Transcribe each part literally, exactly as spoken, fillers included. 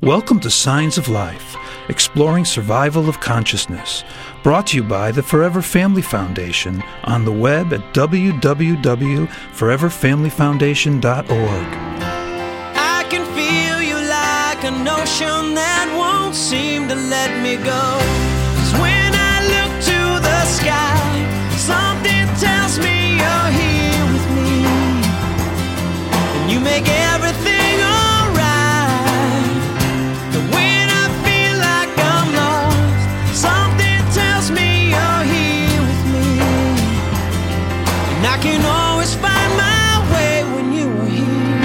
Welcome to Signs of Life, exploring survival of consciousness, brought to you by the Forever Family Foundation on the web at w w w dot forever family foundation dot org. I can feel you like an ocean that won't seem to let me go. 'Cause when I look to the sky, something tells me you're here with me, and you make everything alright. And when I feel like I'm lost, something tells me you're here with me, and I can always find my way when you are here.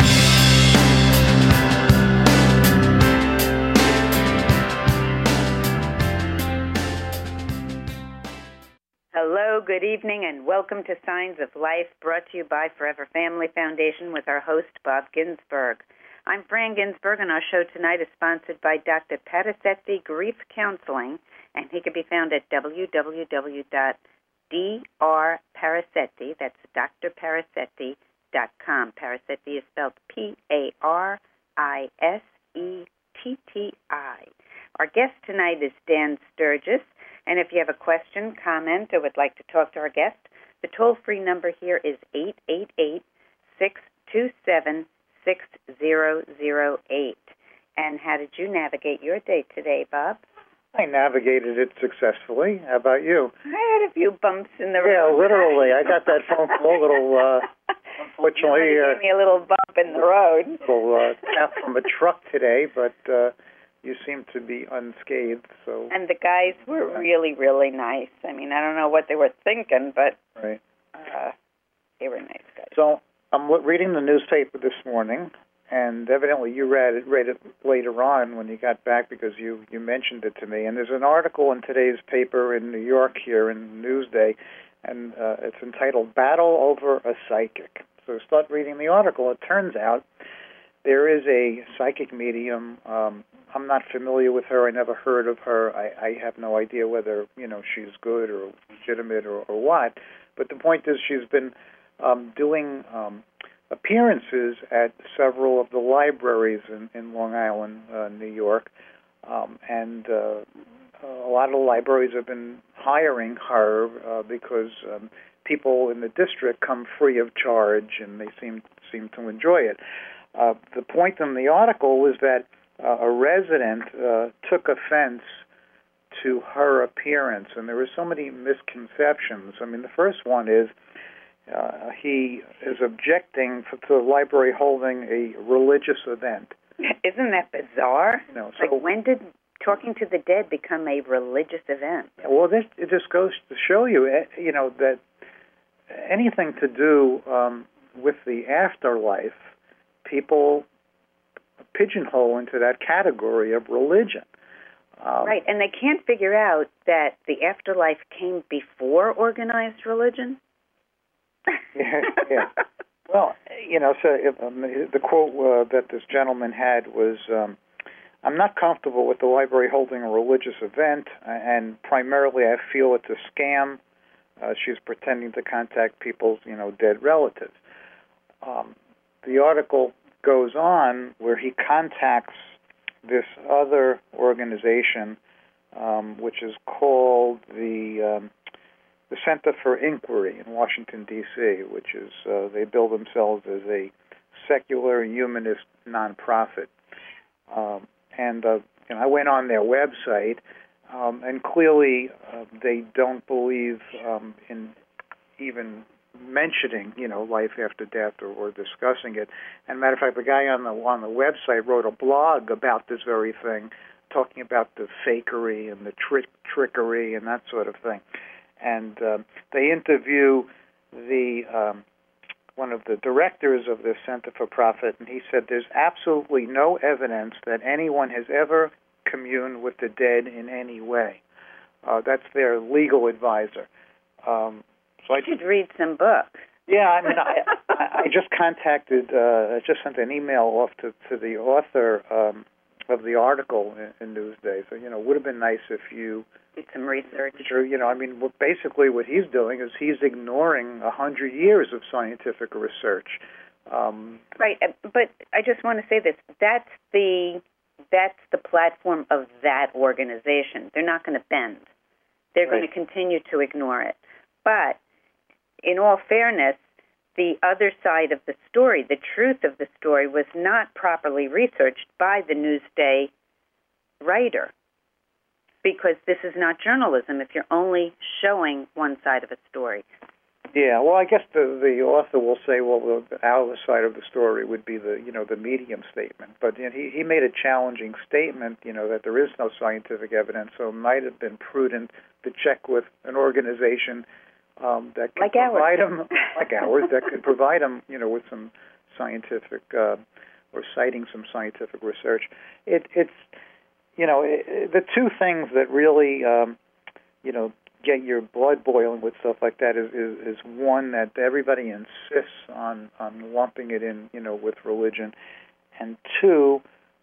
Hello, good evening, and welcome to Signs of Life, brought to you by Forever Family Foundation with our host, Bob Ginsberg. I'm Fran Ginsberg, and our show tonight is sponsored by Doctor Parasetti Grief Counseling, and he can be found at w w w dot d r parasetti, that's d r parasetti dot com. Parasetti is spelled P A R I S E T T I. Our guest tonight is Dan Sturgis, and if you have a question, comment, or would like to talk to our guest, the toll-free number here is eight eight eight, six two seven, six zero zero eight. And how did you navigate your day today, Bob? I navigated it successfully. How about you? I had a few bumps in the Yeah, road. literally. I got that phone call, little, uh, unfortunately, you uh, gave me a little bump in the road. little uh, tap from a truck today, but uh, you seem to be unscathed. So. And the guys were really, really nice. I mean, I don't know what they were thinking, but Right. uh, they were nice guys. So I'm lo- reading the newspaper this morning, and evidently you read it, read it later on when you got back because you, you mentioned it to me. And there's an article in today's paper in New York here in Newsday, and uh, it's entitled Battle Over a Psychic. So start reading the article. It turns out there is a psychic medium. Um, I'm not familiar with her. I never heard of her. I, I have no idea whether, you know, she's good or legitimate or, or what. But the point is she's been um, doing um, appearances at several of the libraries in, in Long Island, uh, New York. Um, and uh, a lot of the libraries have been hiring her uh, because um, people in the district come free of charge, and they seem seem to enjoy it. Uh, the point in the article was that uh, a resident uh, took offense to her appearance, and there were so many misconceptions. I mean, the first one is uh, he is objecting to the library holding a religious event. Isn't that bizarre? You know, so, like, when did Talking to the Dead become a religious event? Well, this it just goes to show you, you know, that anything to do um, with the afterlife, people pigeonhole into that category of religion. Um, right, and they can't figure out that the afterlife came before organized religion? yeah, yeah. Well, you know, so if, um, the quote uh, that this gentleman had was, um, I'm not comfortable with the library holding a religious event, and primarily I feel it's a scam. Uh, she's pretending to contact people's, you know, dead relatives. Um, the article goes on where he contacts this other organization, um, which is called the um, the Center for Inquiry in Washington, D C, which is, uh, they bill themselves as a secular humanist nonprofit. Um, and uh, you know, I went on their website, um, and clearly uh, they don't believe um, in even mentioning, you know, life after death or, or discussing it. And matter of fact, the guy on the on the website wrote a blog about this very thing, talking about the fakery and the trick trickery and that sort of thing. And um, they interview the um, one of the directors of the Center for Profit, and he said there's absolutely no evidence that anyone has ever communed with the dead in any way. Uh, that's their legal advisor. Um, so I should read some books. Yeah, I mean, I, I just contacted, uh, I just sent an email off to, to the author um, of the article in, in Newsday. So, you know, it would have been nice if you did some research. Sure, you know, I mean, basically what he's doing is he's ignoring a hundred years of scientific research. Um, right, but I just want to say this. That's the that's the platform of that organization. They're not going to bend. They're Right. going to continue to ignore it. But in all fairness, the other side of the story, the truth of the story, was not properly researched by the Newsday writer, because this is not journalism if you're only showing one side of a story. Yeah, well, I guess the the author will say, well, the our side of the story would be the you know the medium statement, but you know, he he made a challenging statement, you know, that there is no scientific evidence, so it might have been prudent to check with an organization um, that could Like provide ours. them, like ours, that could provide them, you know, with some scientific uh, or citing some scientific research. It it's you know it, the two things that really um, you know. get your blood boiling with stuff like that is, is, is one, that everybody insists on, on lumping it in, you know, with religion, and two,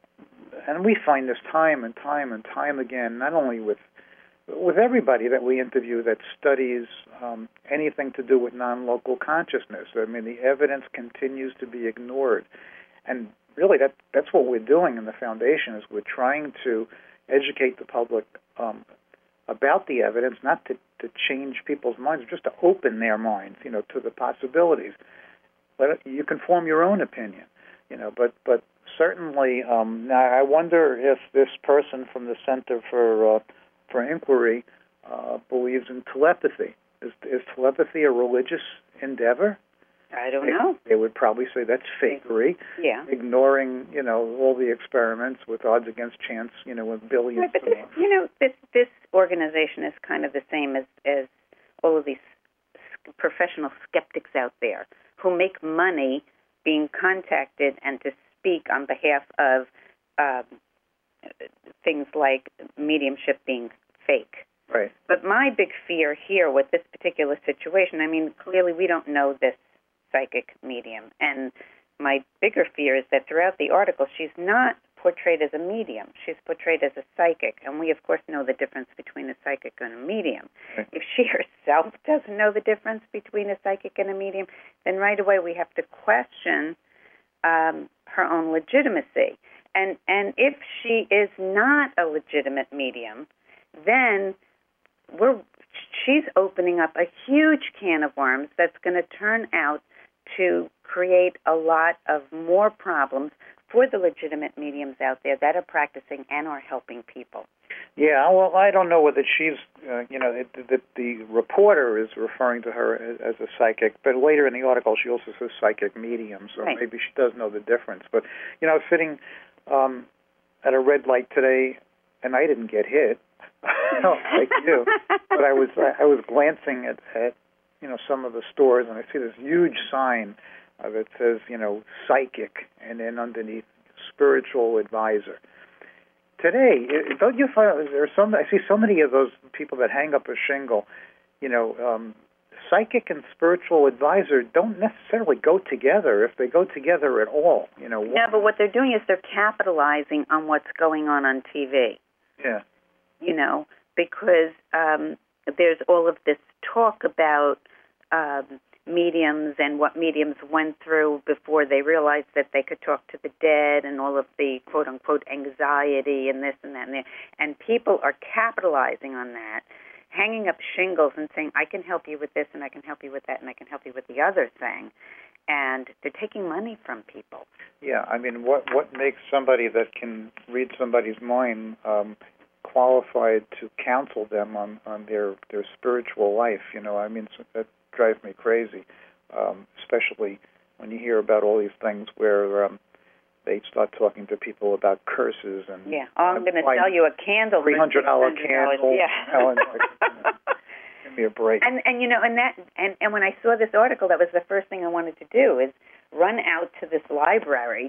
and we find this time and time and time again, not only with with everybody that we interview that studies um, anything to do with non-local consciousness. I mean, the evidence continues to be ignored, and really that that's what we're doing in the foundation, is we're trying to educate the public um, about the evidence, not to, to change people's minds, just to open their minds, you know, to the possibilities. But you can form your own opinion, you know. But but certainly, um, now I wonder if this person from the Center for uh, for Inquiry uh, believes in telepathy. Is, is telepathy a religious endeavor? I don't They, know. they would probably say that's fakery, Yeah. ignoring, you know, all the experiments with odds against chance, you know, with billions. Right, but to this, one. you know, this this organization is kind of the same as, as all of these professional skeptics out there who make money being contacted and to speak on behalf of um, things like mediumship being fake. Right. But my big fear here with this particular situation, I mean, clearly we don't know this psychic medium, and my bigger fear is that throughout the article she's not portrayed as a medium. She's portrayed as a psychic, and we, of course, know the difference between a psychic and a medium. Right. If she herself doesn't know the difference between a psychic and a medium, then right away we have to question um, her own legitimacy. And and if she is not a legitimate medium, then we're she's opening up a huge can of worms that's going to turn out to create a lot of more problems for the legitimate mediums out there that are practicing and are helping people. Yeah, well, I don't know whether she's, uh, you know, it, the, the reporter is referring to her as, as a psychic, but later in the article she also says psychic medium, so Right. maybe she does know the difference. But, you know, I was sitting um, at a red light today, and I didn't get hit, like you, but I was I was glancing at, at, you know, some of the stores, and I see this huge sign uh, that says, you know, psychic, and then underneath, spiritual advisor. Today, don't you find there's some? I see so many of those people that hang up a shingle. You know, um, psychic and spiritual advisor don't necessarily go together, if they go together at all. You know. No, but what they're doing is they're capitalizing on what's going on on T V. Yeah. You know, because um, there's all of this talk about um, mediums and what mediums went through before they realized that they could talk to the dead, and all of the quote-unquote anxiety and this and that and that. And people are capitalizing on that, hanging up shingles and saying, I can help you with this, and I can help you with that, and I can help you with the other thing. And they're taking money from people. Yeah, I mean, what what makes somebody that can read somebody's mind um, qualified to counsel them on, on their, their spiritual life? You know, I mean, so that drives me crazy, um, especially when you hear about all these things where um, they start talking to people about curses and yeah. Oh, I'm going to sell you a candle, three hundred dollar six hundred dollars. candle. Yeah. You know, and like, you know, give me a break. And and you know, and that and, and when I saw this article, that was the first thing I wanted to do is run out to this library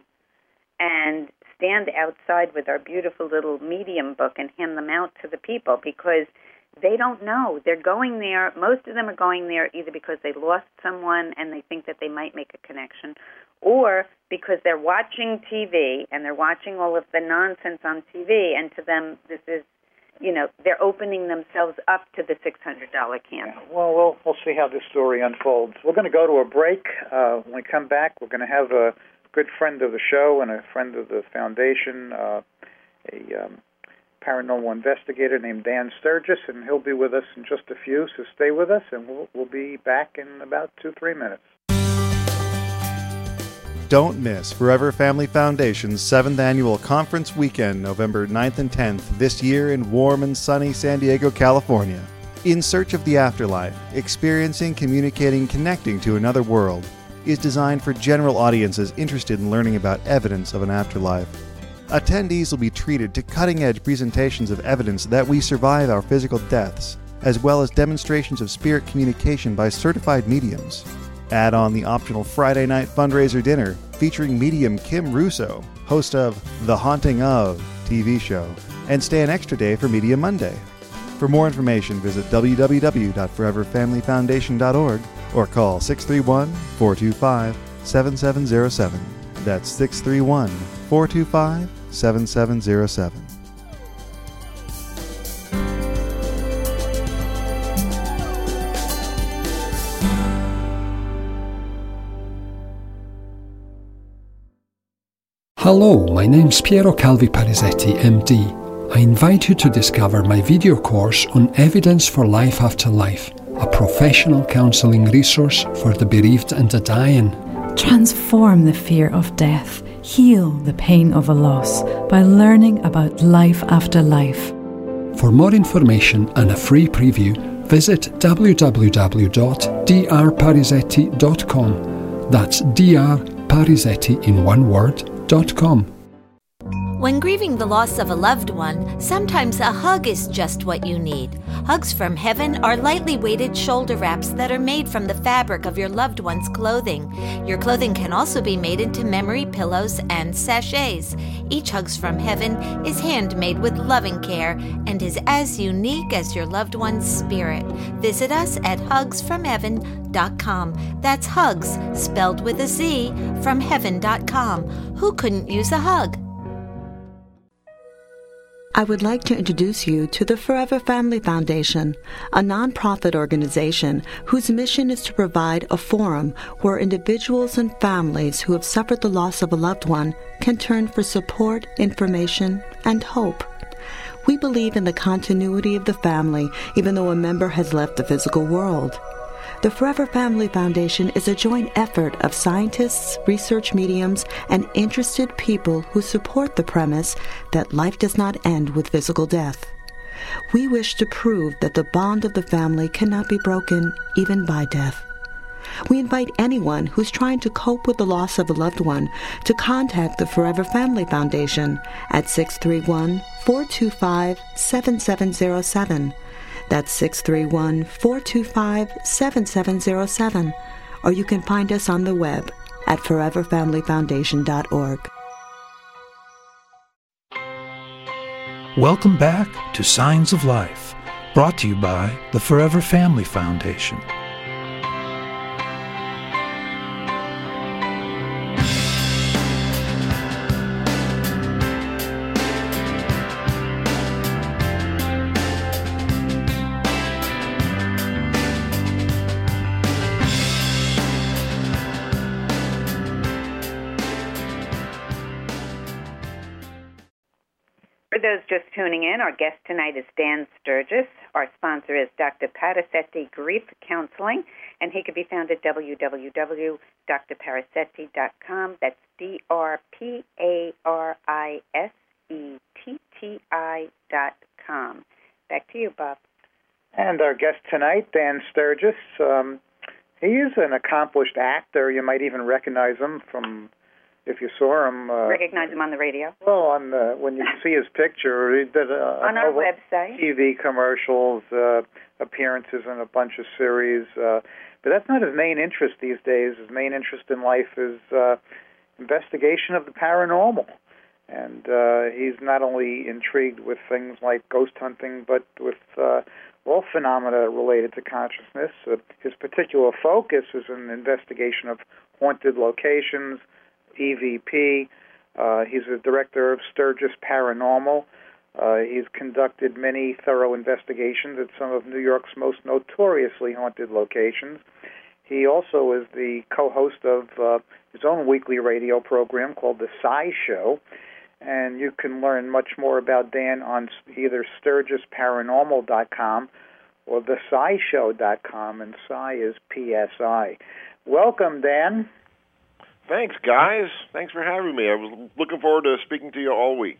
and stand outside with our beautiful little medium book and hand them out to the people, because they don't know. They're going there. Most of them are going there either because they lost someone and they think that they might make a connection, or because they're watching T V and they're watching all of the nonsense on T V, and to them this is, you know, they're opening themselves up to the six hundred dollar candle. Yeah. Well, we'll we'll see how this story unfolds. We're going to go to a break. Uh, when we come back, we're going to have a good friend of the show and a friend of the foundation, uh, a um, paranormal investigator named Dan Sturgis, and he'll be with us in just a few, so stay with us, and we'll, we'll be back in about two, three minutes. Don't miss Forever Family Foundation's seventh Annual Conference Weekend, November ninth and tenth, this year in warm and sunny San Diego, California. In Search of the Afterlife, Experiencing, Communicating, Connecting to Another World is designed for general audiences interested in learning about evidence of an afterlife. Attendees will be treated to cutting-edge presentations of evidence that we survive our physical deaths, as well as demonstrations of spirit communication by certified mediums. Add on the optional Friday night fundraiser dinner featuring medium Kim Russo, host of The Haunting Of T V show, and stay an extra day for Media Monday. For more information, visit w w w dot forever family foundation dot org or call six three one, four two five, seven seven zero seven. That's six three one, four two five, seven seven zero seven. Hello, my name's Piero Calvi Parisetti, M D. I invite you to discover my video course on Evidence for Life After Life, a professional counseling resource for the bereaved and the dying. Transform the fear of death, heal the pain of a loss by learning about life after life. For more information and a free preview, visit w w w dot d r parisetti dot com. That's Dr Parisetti in one word, dot com. When grieving the loss of a loved one, sometimes a hug is just what you need. Hugs from Heaven are lightly weighted shoulder wraps that are made from the fabric of your loved one's clothing. Your clothing can also be made into memory pillows and sachets. Each Hugs from Heaven is handmade with loving care and is as unique as your loved one's spirit. Visit us at hugs from heaven dot com. That's Hugs, spelled with a Z, from heaven dot com. Who couldn't use a hug? I would like to introduce you to the Forever Family Foundation, a nonprofit organization whose mission is to provide a forum where individuals and families who have suffered the loss of a loved one can turn for support, information, and hope. We believe in the continuity of the family even though a member has left the physical world. The Forever Family Foundation is a joint effort of scientists, research mediums, and interested people who support the premise that life does not end with physical death. We wish to prove that the bond of the family cannot be broken even by death. We invite anyone who's trying to cope with the loss of a loved one to contact the Forever Family Foundation at six three one, four two five, seven seven zero seven. That's six three one, four two five, seven seven zero seven. Or you can find us on the web at forever family foundation dot org. Welcome back to Signs of Life, brought to you by the Forever Family Foundation. For those just tuning in, our guest tonight is Dan Sturgis. Our sponsor is Doctor Parisetti Grief Counseling, and he can be found at w w w dot d r parisetti dot com. That's D R P A R I S E T T I dot com. Back to you, Bob. And our guest tonight, Dan Sturgis. Um, he is an accomplished actor. You might even recognize him from... If you saw him, uh, recognize him on the radio. Well, on the, when you see his picture, he did a, on our a, website, T V commercials, uh, appearances in a bunch of series. Uh, but that's not his main interest these days. His main interest in life is uh, investigation of the paranormal, and uh, he's not only intrigued with things like ghost hunting, but with uh, all phenomena related to consciousness. Uh, his particular focus is an investigation of haunted locations. E V P. Uh, he's a director of Sturgis Paranormal. Uh, he's conducted many thorough investigations at some of New York's most notoriously haunted locations. He also is the co-host of uh, his own weekly radio program called The Sci Show, and you can learn much more about Dan on either Sturgis Paranormal dot com or the Psi Show dot com, and Psi is P S I. Welcome, Dan. Thanks, guys. Thanks for having me. I was looking forward to speaking to you all week.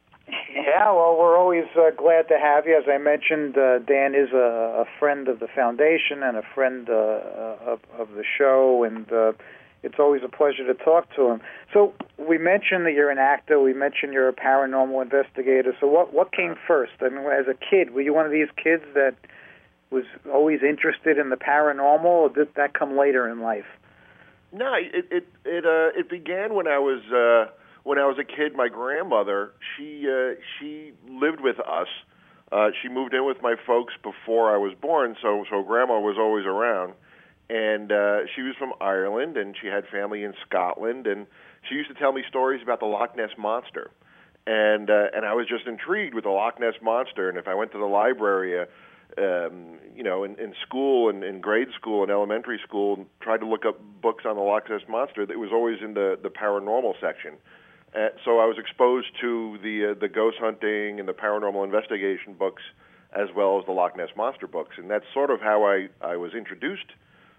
Yeah, well, we're always uh, glad to have you. As I mentioned, uh, Dan is a, a friend of the foundation and a friend uh, of, of the show, and uh, it's always a pleasure to talk to him. So we mentioned that you're an actor. We mentioned you're a paranormal investigator. So what, what came first? I mean, as a kid, were you one of these kids that was always interested in the paranormal, or did that come later in life? No, it it it uh, it began when I was uh, when I was a kid. My grandmother, she uh, she lived with us. Uh, she moved in with my folks before I was born, so so Grandma was always around. And uh, she was from Ireland, and she had family in Scotland, and she used to tell me stories about the Loch Ness Monster. And uh, and I was just intrigued with the Loch Ness Monster. And if I went to the library, uh, um, you know, in, in school, and in grade school and elementary school, and tried to look up books on the Loch Ness Monster, it was always in the, the paranormal section. Uh, so I was exposed to the uh, the ghost hunting and the paranormal investigation books, as well as the Loch Ness Monster books. And that's sort of how I, I was introduced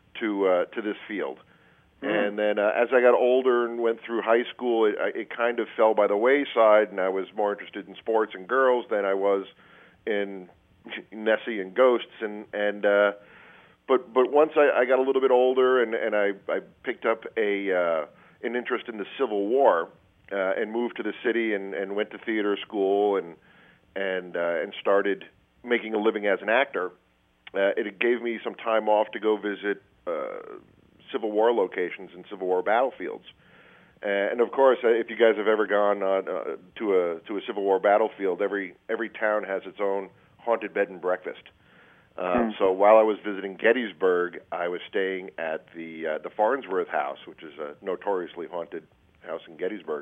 to uh, to this field. Mm. And then uh, as I got older and went through high school, it, it kind of fell by the wayside, and I was more interested in sports and girls than I was in Nessie and ghosts. And and uh, but but once I, I got a little bit older, and, and I, I picked up a uh, an interest in the Civil War, uh, and moved to the city and, and went to theater school and and uh, and started making a living as an actor. Uh, it gave me some time off to go visit uh, Civil War locations and Civil War battlefields. Uh, and of course, uh, if you guys have ever gone on, uh, to a to a Civil War battlefield, every every town has its own haunted bed and breakfast. Uh, mm. So while I was visiting Gettysburg, I was staying at the uh, the Farnsworth House, which is a notoriously haunted house in Gettysburg.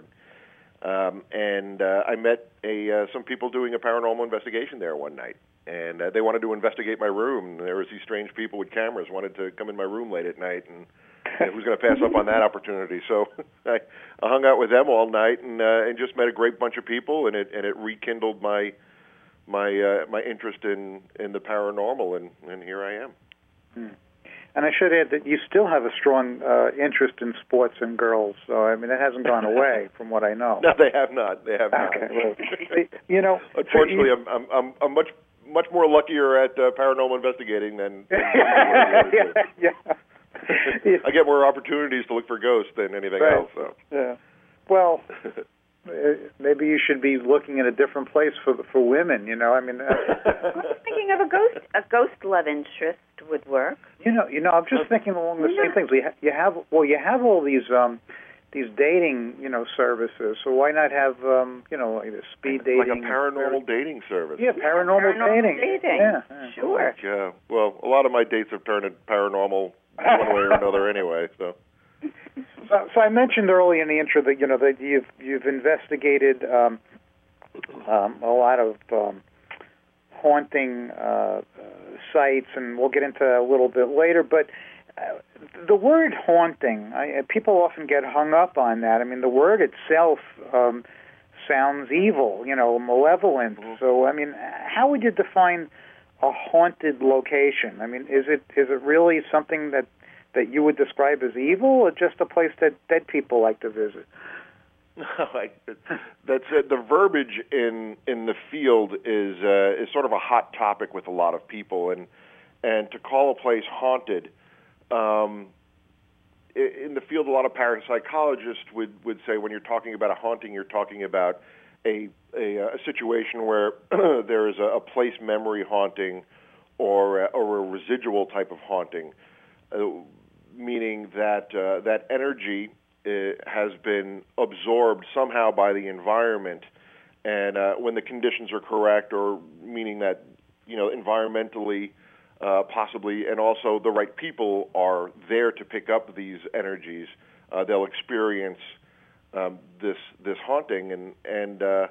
Um, and uh, I met a uh, some people doing a paranormal investigation there one night. And uh, they wanted to investigate my room. There was these strange people with cameras wanted to come in my room late at night, and uh, who's going to pass up on that opportunity? So I, I hung out with them all night, and uh, and just met a great bunch of people, and it and it rekindled my my uh, my interest in, in the paranormal, and, and here I am. Hmm. And I should add that you still have a strong uh, interest in sports and girls. So I mean, it hasn't gone away from what I know. No, they have not. They have okay, not. Well, you know, unfortunately, you, I'm I'm I'm, I'm much. much more luckier at uh, paranormal investigating than, than yeah, yeah. I get more opportunities to look for ghosts than anything right. else. So. Yeah. Well, maybe you should be looking at a different place for for women. You know, I mean, uh, I was thinking of a ghost a ghost love interest would work. You know, you know, I'm just thinking along the same things. We ha- you have well, you have all these. Um, These dating, you know, services. So why not have, um, you know, like a speed dating, like a paranormal dating service? Yeah, paranormal, paranormal dating. dating. Yeah, yeah, sure. Yeah. Well, a lot of my dates have turned into paranormal one way or another, anyway. So. so, so I mentioned early in the intro that you know that you've you've investigated um, um, a lot of um, haunting uh, sites, and we'll get into that a little bit later, but. Uh, the word haunting, I, people often get hung up on that. I mean, the word itself um, sounds evil, you know, malevolent. Mm-hmm. So, I mean, how would you define a haunted location? I mean, is it is it really something that, that you would describe as evil, or just a place that dead people like to visit? No, I, that's uh, the verbiage in in the field is uh, is sort of a hot topic with a lot of people, and and to call a place haunted. Um, in the field, a lot of parapsychologists would, would say when you're talking about a haunting, you're talking about a a, a situation where there is a, a place memory haunting or a, or a residual type of haunting, uh, meaning that uh, that energy uh, has been absorbed somehow by the environment, and uh, when the conditions are correct, or meaning that you know environmentally. Uh, possibly, and also the right people are there to pick up these energies. Uh, they'll experience um, this this haunting, and and uh,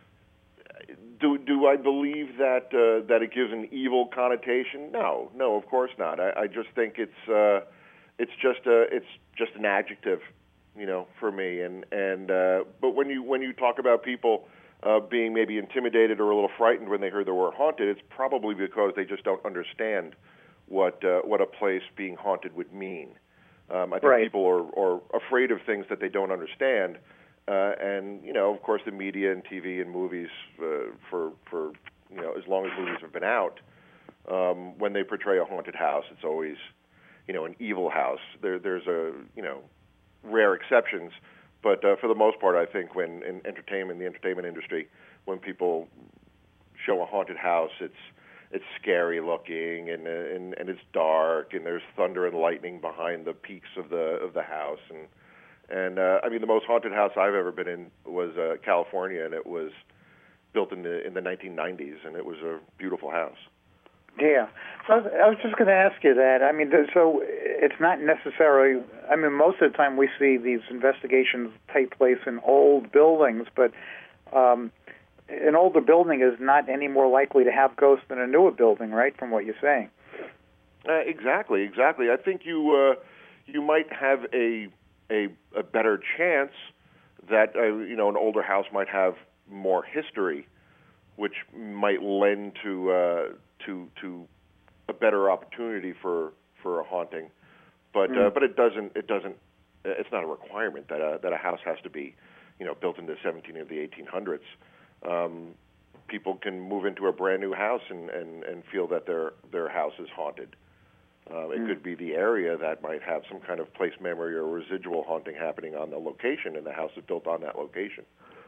do do I believe that uh, that it gives an evil connotation? No, no, of course not. I, I just think it's uh, it's just a it's just an adjective you know, for me. And and uh, but when you when you talk about people uh, being maybe intimidated or a little frightened when they heard the word haunted, it's probably because they just don't understand what uh, what a place being haunted would mean. Um, I think right. people are, are afraid of things that they don't understand, uh, and you know, of course, the media and T V and movies uh, for for you know as long as movies have been out, um, when they portray a haunted house, it's always you know an evil house. There there's a you know rare exceptions, but uh, for the most part, I think when in entertainment, the entertainment industry, when people show a haunted house, it's it's scary looking and, and and it's dark and there's thunder and lightning behind the peaks of the of the house and and uh, I mean the most haunted house I've ever been in was uh, California, and it was built in the in the nineteen nineties, and it was a beautiful house. Yeah, so I was, I was just going to ask you that. I mean, so it's not necessarily. I mean, most of the time we see these investigations take place in old buildings, but um, an older building is not any more likely to have ghosts than a newer building, right? From what you're saying. Uh, exactly, exactly. I think you uh, you might have a a, a better chance that uh, you know an older house might have more history, which might lend to uh, to to a better opportunity for, for a haunting. But mm. uh, but it doesn't it doesn't it's not a requirement that a, that a house has to be you know built in the seventeen or the eighteen hundreds. Um, people can move into a brand new house and, and, and feel that their their house is haunted. Uh, it mm. could be the area that might have some kind of place memory or residual haunting happening on the location, and the house is built on that location.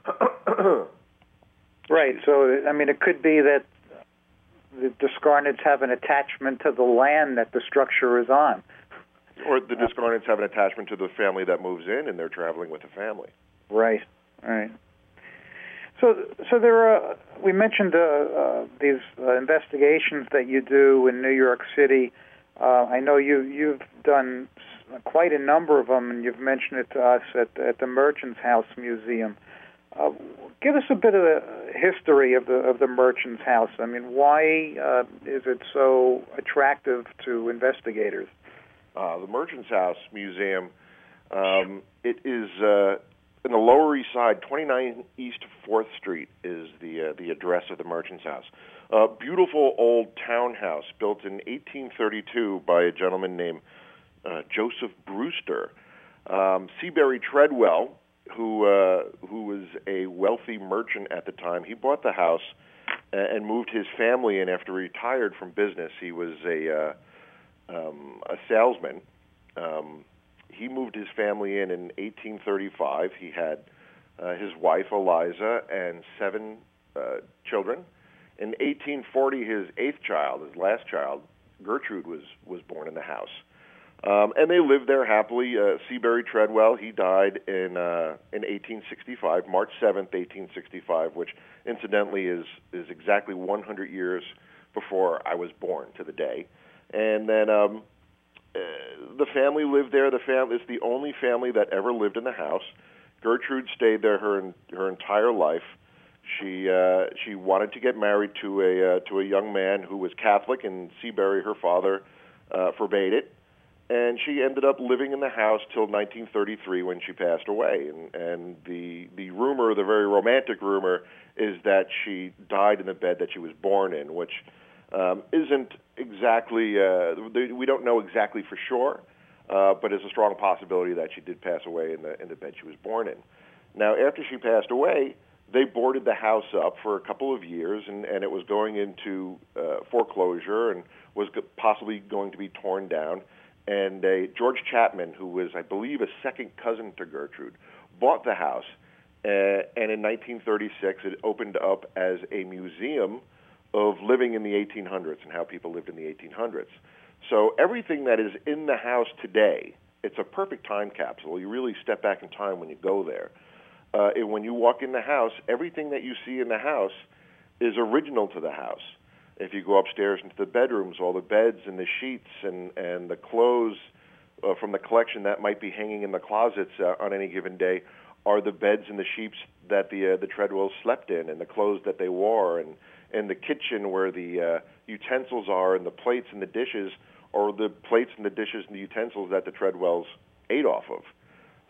Right. So, I mean, it could be that the Descarnets have an attachment to the land that the structure is on. Or the Descarnets have an attachment to the family that moves in, and they're traveling with the family. Right. Right. So, so there are. We mentioned uh, uh, these uh, investigations that you do in New York City. Uh, I know you you've done quite a number of them, and you've mentioned it to us at at the Merchants House Museum. Uh, give us a bit of the history of the of the Merchants House. I mean, why uh, is it so attractive to investigators? Uh, the Merchants House Museum. Um, it is. Uh, In the Lower East Side, twenty-nine East fourth Street is the uh, the address of the Merchants House. A beautiful old townhouse built in eighteen thirty-two by a gentleman named uh, Joseph Brewster. Um, Seabury Treadwell, who uh, who was a wealthy merchant at the time, he bought the house and moved his family in after he retired from business. He was a uh, um, a salesman. Um, He moved his family in in eighteen thirty-five. He had uh, his wife, Eliza, and seven uh, children. In eighteen forty, his eighth child, his last child, Gertrude, was, was born in the house. Um, and they lived there happily. Uh, Seabury Treadwell, he died in uh, in eighteen sixty-five, March seventh, eighteen sixty-five, which incidentally is, is exactly one hundred years before I was born to the day. And then... Um, Uh, the family lived there. The family is the only family that ever lived in the house. Gertrude stayed there her her entire life. She uh, she wanted to get married to a uh, to a young man who was Catholic, and Seabury, her father, uh, forbade it. And she ended up living in the house till nineteen thirty-three when she passed away. And and the the rumor, the very romantic rumor, is that she died in the bed that she was born in, which um, isn't exactly, uh, we don't know exactly for sure, uh, but it's a strong possibility that she did pass away in the in the bed she was born in. Now, after she passed away, they boarded the house up for a couple of years, and, and it was going into uh, foreclosure and was possibly going to be torn down. And uh, George Chapman, who was, I believe, a second cousin to Gertrude, bought the house, uh, and in nineteen thirty-six, it opened up as a museum of living in the eighteen hundreds and how people lived in the eighteen hundreds. So everything that is in the house today, it's a perfect time capsule. You really step back in time when you go there. Uh, and when you walk in the house, everything that you see in the house is original to the house. If you go upstairs into the bedrooms, all the beds and the sheets and, and the clothes uh, from the collection that might be hanging in the closets uh, on any given day are the beds and the sheets that the uh, the Treadwells slept in, and the clothes that they wore, and in the kitchen where the uh, utensils are, and the plates and the dishes, or the plates and the dishes and the utensils that the Treadwells ate off of.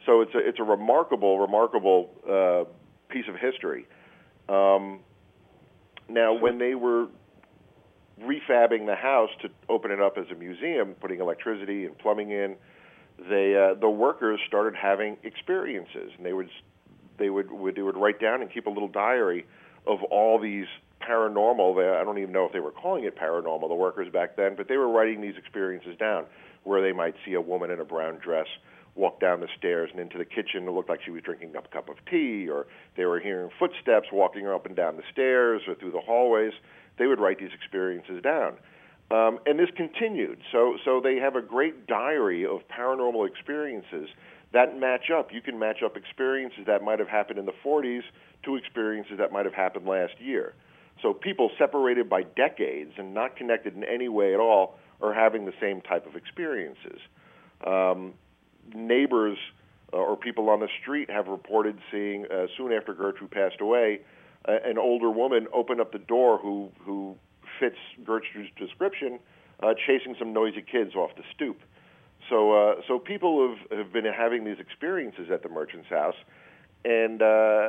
So it's a, it's a remarkable, remarkable uh, piece of history. Um, now, when they were refabbing the house to open it up as a museum, putting electricity and plumbing in, they uh, the workers started having experiences, and they would they would, would they would write down and keep a little diary of all these paranormal. I don't even know if they were calling it paranormal, the workers back then, but they were writing these experiences down, where they might see a woman in a brown dress walk down the stairs and into the kitchen. It looked like she was drinking a cup of tea, or they were hearing footsteps walking up and down the stairs or through the hallways. They would write these experiences down. Um, and this continued. So, so they have a great diary of paranormal experiences that match up. You can match up experiences that might have happened in the forties to experiences that might have happened last year. So people separated by decades and not connected in any way at all are having the same type of experiences. Um, neighbors uh, or people on the street have reported seeing, uh, soon after Gertrude passed away, uh, an older woman open up the door who, who fits Gertrude's description, uh, chasing some noisy kids off the stoop. So, uh, so people have, have been having these experiences at the Merchant's House, and uh,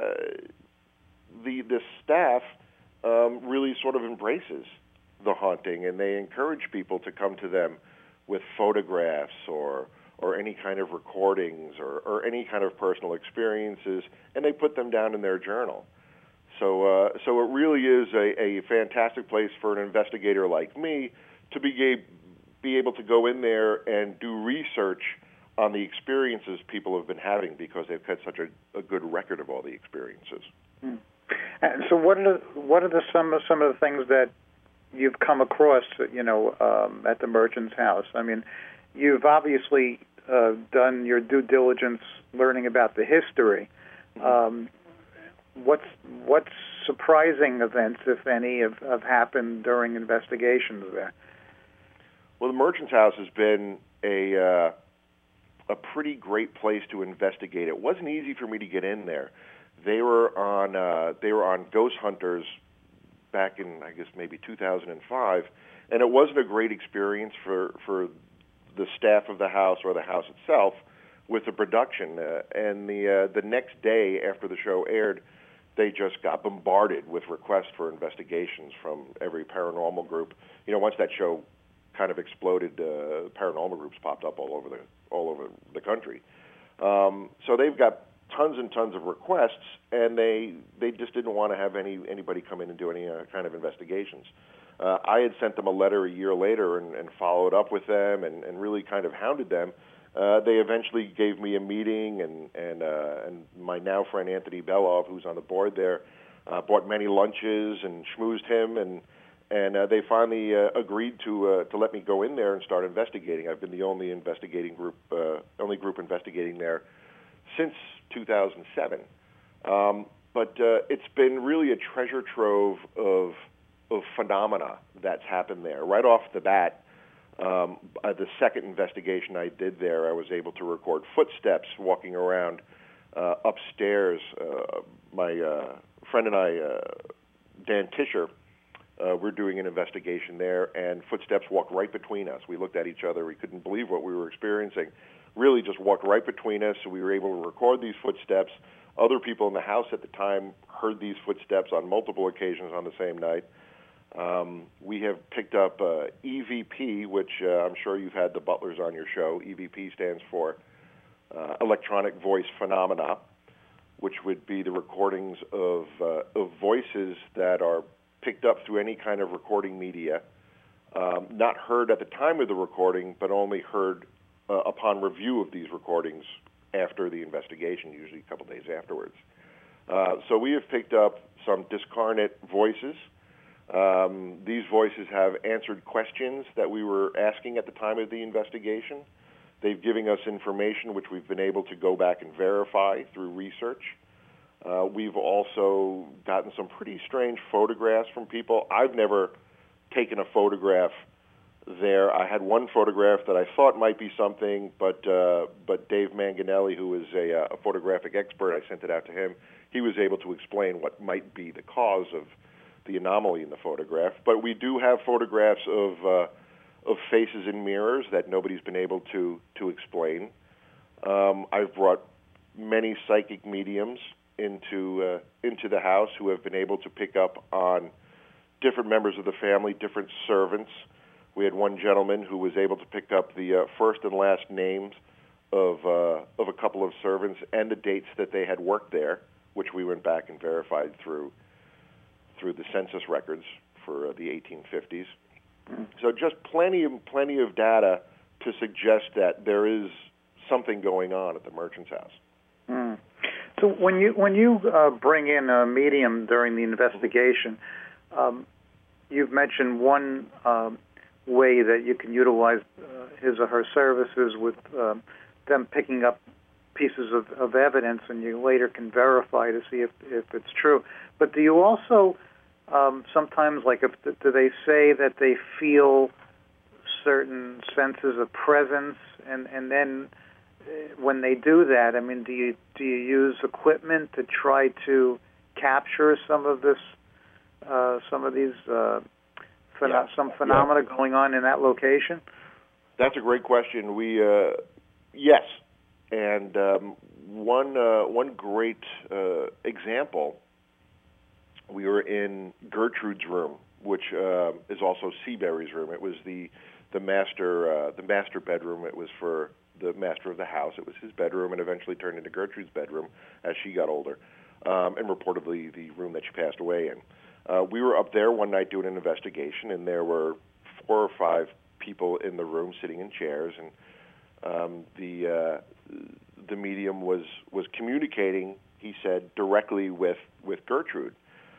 the the staff um, really sort of embraces the haunting, and they encourage people to come to them with photographs or or any kind of recordings or, or any kind of personal experiences, and they put them down in their journal. So, uh, so it really is a, a fantastic place for an investigator like me to be a, be able to go in there and do research on the experiences people have been having, because they've had such a, a good record of all the experiences. Hmm. And so, what are the, what are the some of some of the things that you've come across, you know, um, at the Merchant's House? I mean, you've obviously uh, done your due diligence, learning about the history. Mm-hmm. Um, what's what surprising events, if any, have, have happened during investigations there? Well, the Merchant's House has been a uh, a pretty great place to investigate. It wasn't easy for me to get in there. They were on uh, they were on Ghost Hunters back in, I guess, maybe two thousand five, and it wasn't a great experience for for the staff of the house or the house itself with the production. Uh, and the uh, the next day after the show aired, they just got bombarded with requests for investigations from every paranormal group. You know, once that show kind of exploded, uh, paranormal groups popped up all over the all over the country. Um, so they've got tons and tons of requests, and they they just didn't want to have any anybody come in and do any uh, kind of investigations. Uh, I had sent them a letter a year later and, and followed up with them and, and really kind of hounded them. Uh, they eventually gave me a meeting, and and, uh, and my now friend Anthony Belov, who's on the board there, uh, bought many lunches and schmoozed him, and and uh, they finally uh, agreed to uh, to let me go in there and start investigating. I've been the only investigating group, uh, only group investigating there since two thousand seven. Um, but uh, it's been really a treasure trove of of phenomena that's happened there. Right off the bat, um, uh, the second investigation I did there, I was able to record footsteps walking around uh, upstairs. Uh, my uh, friend and I, uh, Dan Tischer, uh, we're doing an investigation there, and footsteps walked right between us. We looked at each other. We couldn't believe what we were experiencing. Really just walked right between us, so we were able to record these footsteps. Other people in the house at the time heard these footsteps on multiple occasions on the same night. Um, we have picked up uh, E V P, which uh, I'm sure you've had the Butlers on your show. E V P stands for uh, Electronic Voice Phenomena, which would be the recordings of, uh, of voices that are picked up through any kind of recording media, um, not heard at the time of the recording, but only heard uh, upon review of these recordings after the investigation, usually a couple days afterwards. Uh, so we have picked up some discarnate voices. Um, these voices have answered questions that we were asking at the time of the investigation. They've given us information which we've been able to go back and verify through research. Uh, we've also gotten some pretty strange photographs from people. I've never taken a photograph there. I had one photograph that I thought might be something, but uh, but Dave Manganelli, who is a, a photographic expert, I sent it out to him. He was able to explain what might be the cause of the anomaly in the photograph. But we do have photographs of uh, of faces in mirrors that nobody's been able to to explain. Um, I've brought many psychic mediums into uh, into the house who have been able to pick up on different members of the family, different servants. We had one gentleman who was able to pick up the uh, first and last names of uh, of a couple of servants and the dates that they had worked there, which we went back and verified through through the census records for uh, the eighteen fifties. Mm. So just plenty of plenty of data to suggest that there is something going on at the merchant's house. Mm. So when you when you uh, bring in a medium during the investigation, um, you've mentioned one um, way that you can utilize uh, his or her services with uh, them picking up pieces of, of evidence, and you later can verify to see if, if it's true. But do you also um, sometimes, like, if do they say that they feel certain senses of presence, and and then when they do that, I mean, do you do you use equipment to try to capture some of this, uh, some of these, uh, phen- yeah. some phenomena yeah. going on in that location? That's a great question. We uh, yes, and um, one uh, one great uh, example. We were in Gertrude's room, which uh, is also Seabury's room. It was the the master uh, the master bedroom. It was for the master of the house. It was his bedroom, and eventually turned into Gertrude's bedroom as she got older, um, and reportedly the room that she passed away in. Uh, we were up there one night doing an investigation, and there were four or five people in the room sitting in chairs, and um, the uh, the medium was was communicating, he said, directly with with Gertrude.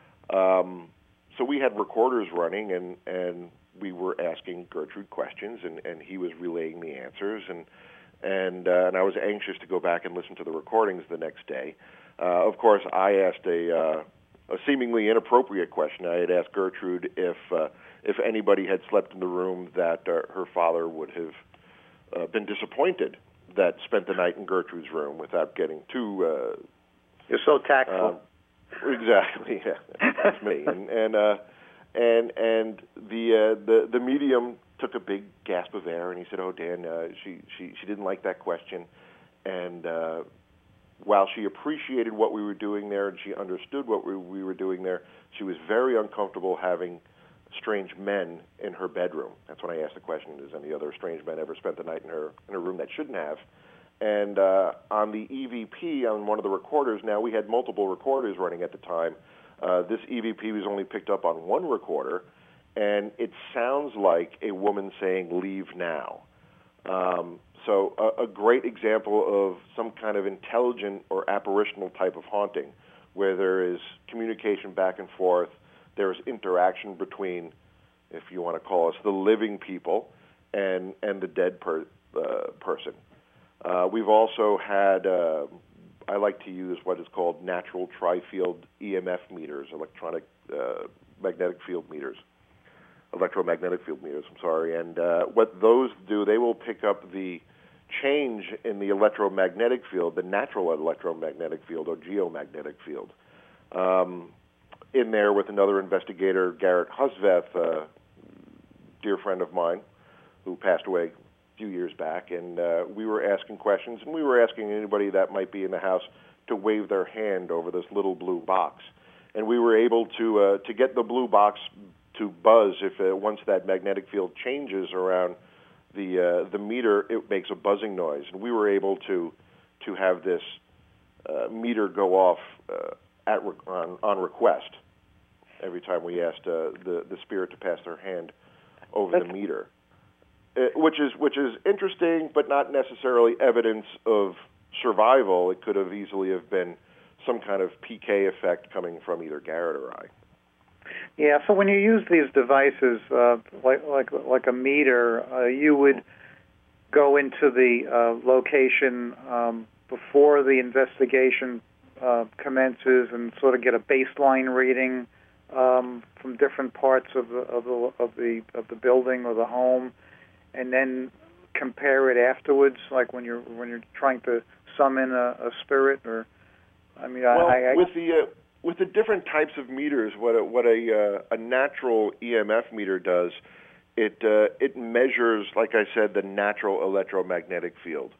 Um, so we had recorders running, and, and we were asking Gertrude questions, and, and he was relaying the answers, and and uh, and I was anxious to go back and listen to the recordings the next day. Uh, of course, I asked a uh, a seemingly inappropriate question. I had asked Gertrude if uh, if anybody had slept in the room that uh, her father would have uh, been disappointed that spent the night in Gertrude's room, without getting too. Uh, You're so tactful. Uh, Exactly, yeah, that's me. And and uh, and and the uh, the the medium took a big gasp of air, and he said, "Oh, Dan, uh, she she she didn't like that question." And uh, while she appreciated what we were doing there, and she understood what we, we were doing there, she was very uncomfortable having strange men in her bedroom. That's when I asked the question: "Has any other strange men ever spent the night in her in her room that shouldn't have?" And uh, on the E V P, on one of the recorders, now we had multiple recorders running at the time. Uh, this E V P was only picked up on one recorder, and it sounds like a woman saying, "Leave now." Um, so a, a great example of some kind of intelligent or apparitional type of haunting, where there is communication back and forth, there is interaction between, if you want to call us, the living people and, and the dead per, uh, person. Uh, we've also had, uh, I like to use what is called natural tri-field E M F meters, electronic uh, magnetic field meters, electromagnetic field meters, I'm sorry. And uh, what those do, they will pick up the change in the electromagnetic field, the natural electromagnetic field or geomagnetic field. Um, in there with another investigator, Garrett Husveth, a dear friend of mine who passed away few years back, and uh, we were asking questions, and we were asking anybody that might be in the house to wave their hand over this little blue box. And we were able to uh, to get the blue box to buzz. If uh, once that magnetic field changes around the uh, the meter, it makes a buzzing noise. And we were able to to have this uh, meter go off uh, at re- on, on request every time we asked uh, the the spirit to pass their hand over That's- the meter. Uh, which is which is interesting, but not necessarily evidence of survival. It could have easily have been some kind of P K effect coming from either Garrett or I. Yeah. So when you use these devices, uh, like like like a meter, uh, you would go into the uh, location um, before the investigation uh, commences and sort of get a baseline reading um, from different parts of the of the of the of the building or the home. And then compare it afterwards, like when you're when you're trying to summon a, a spirit, or I mean, well, I, I with the uh, with the different types of meters, what a, what a uh, a natural E M F meter does, it uh, it measures, like I said, the natural electromagnetic field.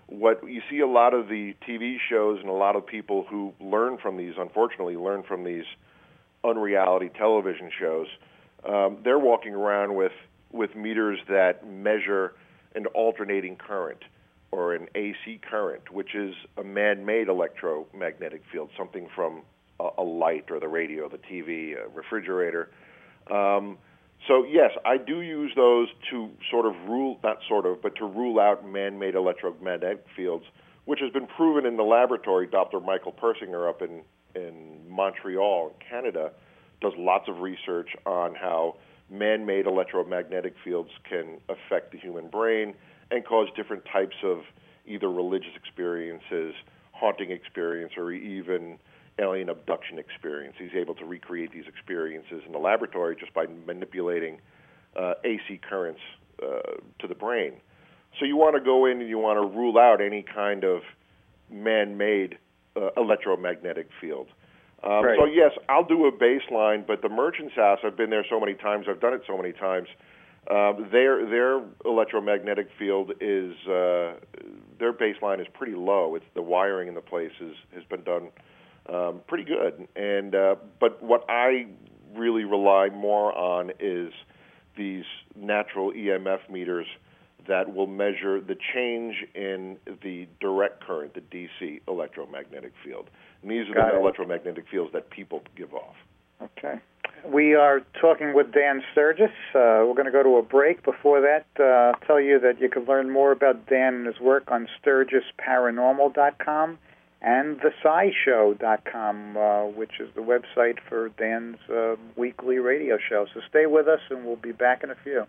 what you see a lot of the T V shows and a lot of people who learn from these, unfortunately, learn from these unreality television shows. Um, they're walking around with, with meters that measure an alternating current or an A C current, which is a man-made electromagnetic field, something from a, a light or the radio, the T V, a refrigerator. Um, so, yes, I do use those to sort of rule, not sort of, but to rule out man-made electromagnetic fields, which has been proven in the laboratory. Doctor Michael Persinger up in, in Montreal, Canada, does lots of research on how man-made electromagnetic fields can affect the human brain and cause different types of either religious experiences, haunting experience, or even alien abduction experience. He's able to recreate these experiences in the laboratory just by manipulating uh, A C currents uh, to the brain. So you want to go in and you want to rule out any kind of man-made uh, electromagnetic field. Um, right. So, yes, I'll do a baseline, but the Merchant's House, I've been there so many times, I've done it so many times, uh, their their electromagnetic field is, uh, their baseline is pretty low. It's the wiring in the place is, has been done um, pretty good. And uh, but what I really rely more on is these natural E M F meters that will measure the change in the direct current, the D C electromagnetic field. And these are Got the it. electromagnetic fields that people give off. Okay. We are talking with Dan Sturgis. Uh, we're going to go to a break. Before that, uh, I'll tell you that you can learn more about Dan and his work on Sturgis Paranormal dot com and the sci show dot com, uh, which is the website for Dan's uh, weekly radio show. So stay with us, and we'll be back in a few.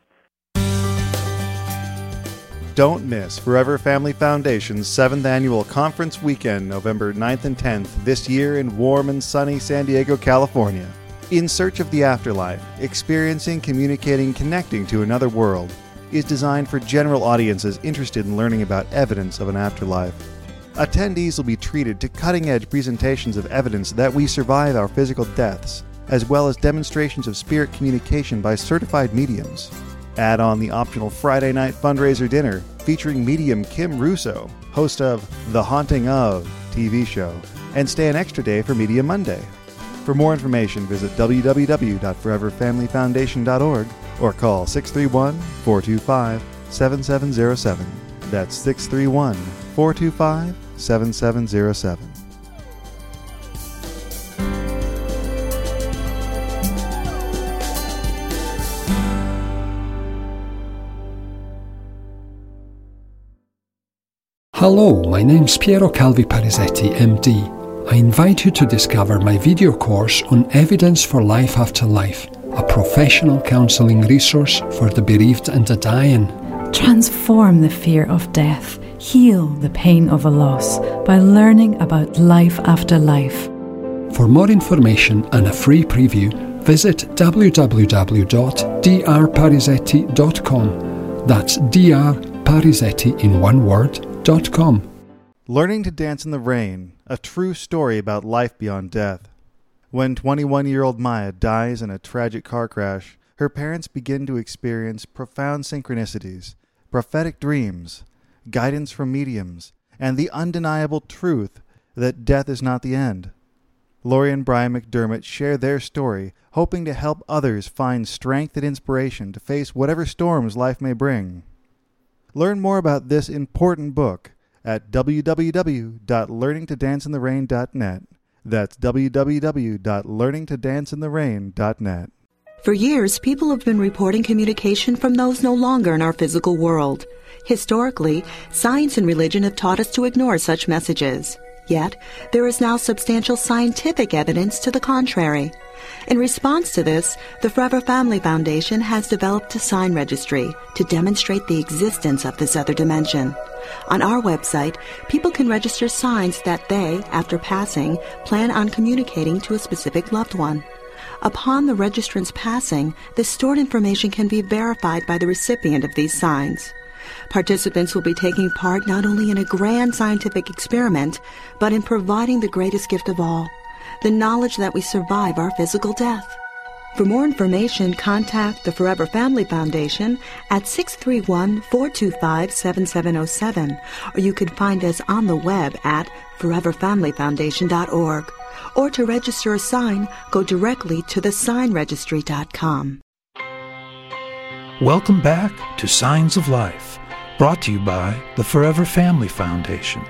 Don't miss Forever Family Foundation's seventh Annual Conference Weekend, November ninth and tenth, this year in warm and sunny San Diego, California. In Search of the Afterlife, Experiencing, Communicating, Connecting to Another World is designed for general audiences interested in learning about evidence of an afterlife. Attendees will be treated to cutting-edge presentations of evidence that we survive our physical deaths, as well as demonstrations of spirit communication by certified mediums. Add on the optional Friday night fundraiser dinner featuring medium Kim Russo, host of The Haunting Of T V show, and stay an extra day for Media Monday. For more information, visit w w w dot forever family foundation dot org or call six three one, four two five, seven seven zero seven. That's six three one, four two five, seven seven zero seven. Hello, my name's Piero Calvi Parisetti, M D. I invite you to discover my video course on Evidence for Life After Life, a professional counseling resource for the bereaved and the dying. Transform the fear of death, heal the pain of a loss by learning about life after life. For more information and a free preview, visit w w w dot d r parisetti dot com. That's D R Parisetti in one word, dot com. Learning to Dance in the Rain, a true story about life beyond death. When twenty-one-year-old Maya dies in a tragic car crash, her parents begin to experience profound synchronicities, prophetic dreams, guidance from mediums, and the undeniable truth that death is not the end. Lori and Brian McDermott share their story, hoping to help others find strength and inspiration to face whatever storms life may bring. Learn more about this important book at w w w dot learning to dance in the rain dot net. That's w w w dot learning to dance in the rain dot net. For years, people have been reporting communication from those no longer in our physical world. Historically, science and religion have taught us to ignore such messages. Yet, there is now substantial scientific evidence to the contrary. In response to this, the Forever Family Foundation has developed a sign registry to demonstrate the existence of this other dimension. On our website, people can register signs that they, after passing, plan on communicating to a specific loved one. Upon the registrant's passing, the stored information can be verified by the recipient of these signs. Participants will be taking part not only in a grand scientific experiment, but in providing the greatest gift of all, the knowledge that we survive our physical death. For more information, contact the Forever Family Foundation at six three one, four two five, seven seven zero seven, or you can find us on the web at forever family foundation dot org. Or to register a sign, go directly to the sign registry dot com. Welcome back to Signs of Life, brought to you by the Forever Family Foundation.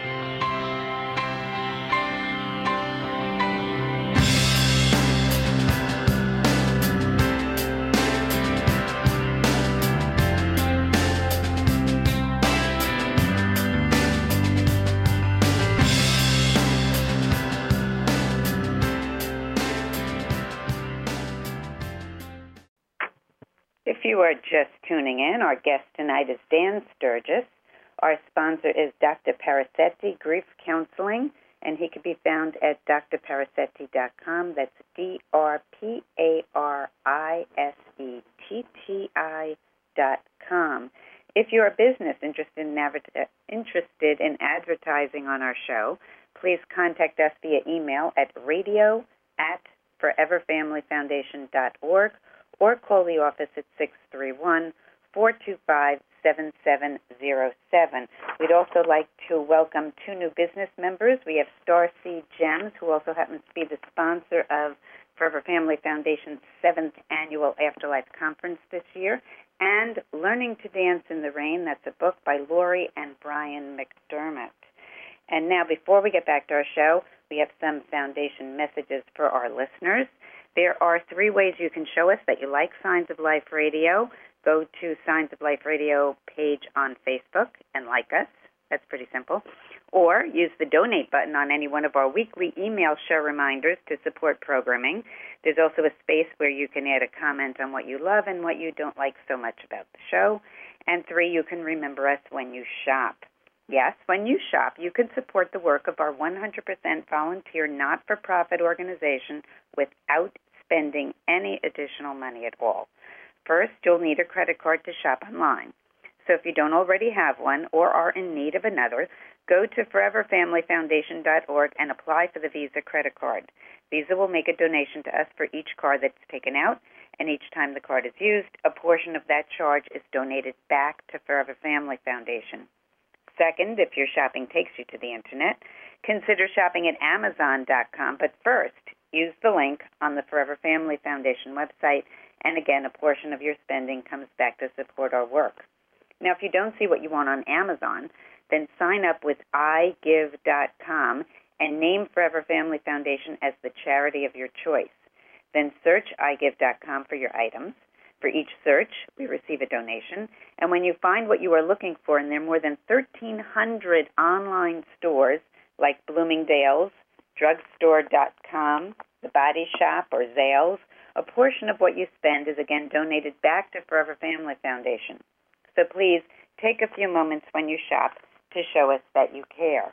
If you are just tuning in, our guest tonight is Dan Sturgis. Our sponsor is Doctor Parasetti Grief Counseling, and he can be found at d r parasetti dot com. That's D R P A R I S E T T I dot com. If you're a business interested in, adver- interested in advertising on our show, please contact us via email at radio at forever family foundation dot org. or call the office at six three one, four two five, seven seven zero seven. We'd also like to welcome two new business members. We have Starseed Gems, who also happens to be the sponsor of Forever Family Foundation's seventh Annual Afterlife Conference this year, and Learning to Dance in the Rain. That's a book by Lori and Brian McDermott. And now, before we get back to our show, we have some foundation messages for our listeners. There are three ways you can show us that you like Signs of Life Radio. Go to Signs of Life Radio page on Facebook and like us. That's pretty simple. Or use the donate button on any one of our weekly email show reminders to support programming. There's also a space where you can add a comment on what you love and what you don't like so much about the show. And three, you can remember us when you shop. Yes, when you shop, you can support the work of our one hundred percent volunteer not-for-profit organization without spending any additional money at all. First, you'll need a credit card to shop online. So if you don't already have one or are in need of another, go to forever family foundation dot org and apply for the Visa credit card. Visa will make a donation to us for each card that's taken out, and each time the card is used, a portion of that charge is donated back to Forever Family Foundation. Second, if your shopping takes you to the Internet, consider shopping at amazon dot com. But first, use the link on the Forever Family Foundation website, and again, a portion of your spending comes back to support our work. Now, if you don't see what you want on Amazon, then sign up with i give dot com and name Forever Family Foundation as the charity of your choice. Then search i give dot com for your items. For each search, we receive a donation. And when you find what you are looking for, and there are more than thirteen hundred online stores like Bloomingdale's, drugstore dot com, The Body Shop, or Zales, a portion of what you spend is again donated back to Forever Family Foundation. So please take a few moments when you shop to show us that you care.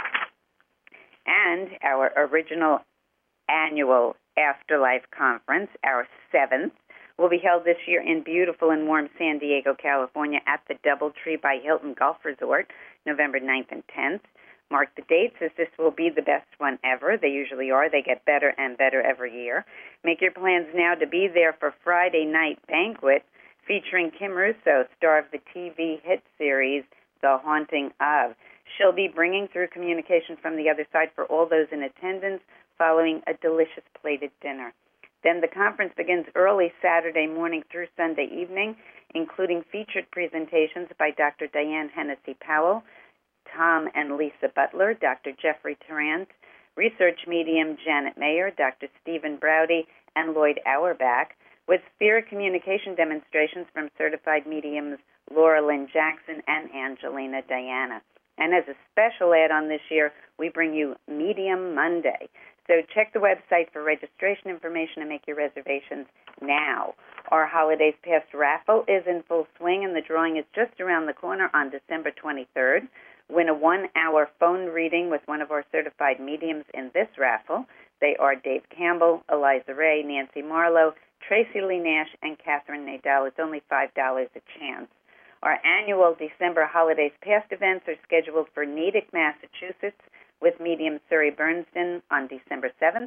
And our original annual Afterlife Conference, our seventh, will be held this year in beautiful and warm San Diego, California at the Doubletree by Hilton Golf Resort, November ninth and tenth. Mark the dates, as this will be the best one ever. They usually are. They get better and better every year. Make your plans now to be there for Friday night banquet featuring Kim Russo, star of the T V hit series The Haunting of. She'll be bringing through communication from the other side for all those in attendance following a delicious plated dinner. Then the conference begins early Saturday morning through Sunday evening, including featured presentations by Doctor Diane Hennessy-Powell, Tom and Lisa Butler, Doctor Jeffrey Tarrant, research medium Janet Mayer, Doctor Stephen Browdy, and Lloyd Auerbach, with spirit communication demonstrations from certified mediums Laura Lynn Jackson and Angelina Diana. And as a special add-on this year, we bring you Medium Monday. So check the website for registration information and make your reservations now. Our Holidays Past raffle is in full swing, and the drawing is just around the corner on December twenty-third. Win a one-hour phone reading with one of our certified mediums in this raffle. They are Dave Campbell, Eliza Ray, Nancy Marlowe, Tracy Lee Nash, and Catherine Nadal. It's only five dollars a chance. Our annual December Holidays Past events are scheduled for Natick, Massachusetts, with medium Surrey Bernstein on December seventh,